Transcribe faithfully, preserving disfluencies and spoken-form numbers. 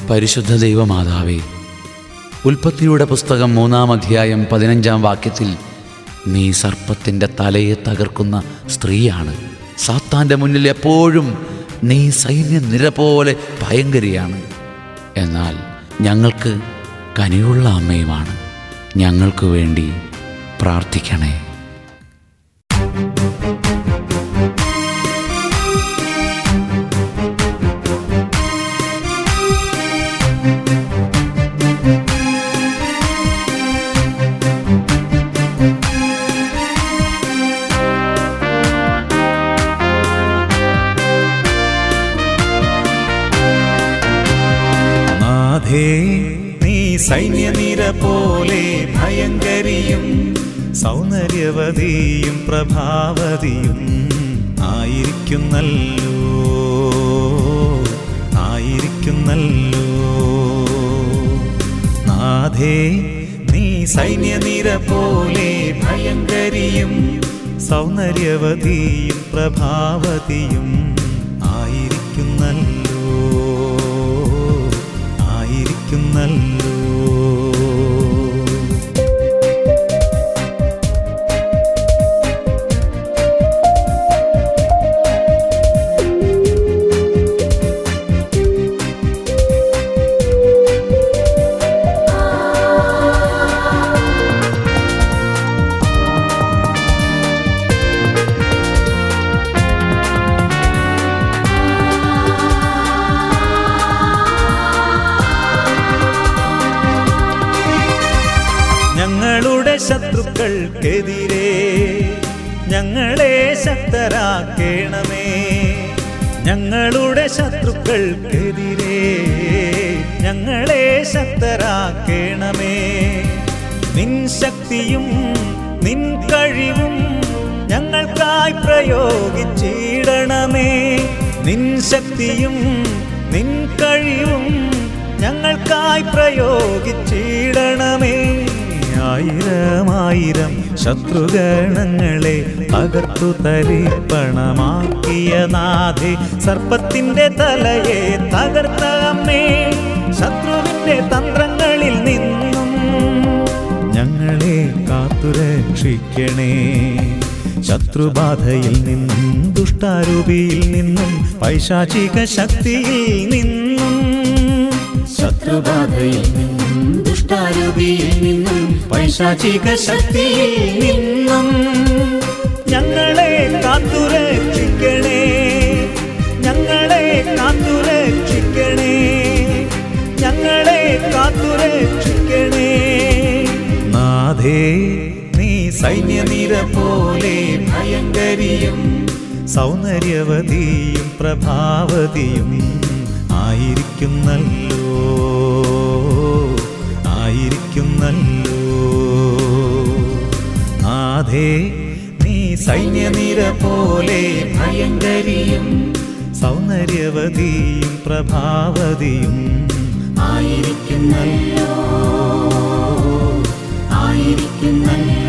പരിശുദ്ധ ദൈവമാതാവേ, ഉൽപ്പത്തിയുടെ പുസ്തകം മൂന്നാം അധ്യായം പതിനഞ്ചാം വാക്യത്തിൽ നീ സർപ്പത്തിൻ്റെ തലയെ തകർക്കുന്ന സ്ത്രീയാണ്. സാത്താൻ്റെ മുന്നിൽ എപ്പോഴും നീ സൈന്യനിര പോലെ ഭയങ്കരിയാണ്. എന്നാൽ ഞങ്ങൾക്ക് കനിവുള്ള അമ്മയുമാണ്. ഞങ്ങൾക്ക് വേണ്ടി പ്രാർത്ഥിക്കണേ. നീ സൈന്യനിര പോലെ ഭയങ്കരിയും സൗന്ദര്യവതിയും പ്രഭാവതിയും ആയിരിക്കുന്നല്ലോ ആയിരിക്കുന്നല്ലോ നാഥേ, നീ സൈന്യനിര പോലെ ഭയങ്കരിയും സൗന്ദര്യവതിയും പ്രഭാവതിയും ആയിരിക്കുന്നല്ലോ ആയിരിക്കുന്നല്ലോ. ഞങ്ങളുടെ ശത്രുക്കൾക്കെതിരെ ഞങ്ങളെ ശക്തരാക്കേണമേ. ഞങ്ങളുടെ ശത്രുക്കൾക്കെതിരെ ഞങ്ങളെ ശക്തരാക്കേണമേ. നിൻ ശക്തിയും നിൻ കഴിവും ഞങ്ങൾക്കായി പ്രയോഗിച്ചിടണമേ. നിൻ ശക്തിയും നിൻ കഴിവും ഞങ്ങൾക്കായി പ്രയോഗിച്ചിടണമേ. ആയിരം ആയിരം ശത്രുഗണങ്ങളെ തകർത്തു തരിപ്പണമാക്കിയ നാഥേ, സർപ്പത്തിൻ്റെ തലയെ തകർത്ത അമ്മേ, ശത്രുവിൻ്റെ തന്ത്രങ്ങളിൽ നിന്നും ഞങ്ങളെ കാത്തുരക്ഷിക്കണേ. ശത്രുബാധയിൽ നിന്നും ദുഷ്ടാരൂപിയിൽ നിന്നും പൈശാചിക ശക്തിയിൽ നിന്നും ശത്രുബാധയിൽ നിന്നും ദുഷ്ടാരൂപിയിൽ നിന്നും പൈശാചിക ശക്തിയിൽ നിന്നും ഞങ്ങളെ കാത്തുരക്ഷിക്കണേ. ഞങ്ങളെ കാത്തുരക്ഷിക്കണേ. ഞങ്ങളെ കാത്തുരക്ഷിക്കണേ. നാഥേ, നീ സൈന്യനിര പോലെ ഭയങ്കരിയും സൗന്ദര്യവതിയും പ്രഭാവതിയും ആയിരിക്കുന്നല്ലോ ആയിരിക്കുന്നല്ലോ. നാഥേ, നീ സൈന്യനിര പോലെ ഭയങ്കരിയും സൗന്ദര്യവതിയും പ്രഭാവതിയും ആയിരിക്കുന്നല്ലോ ആയിരിക്കുന്നല്ലോ.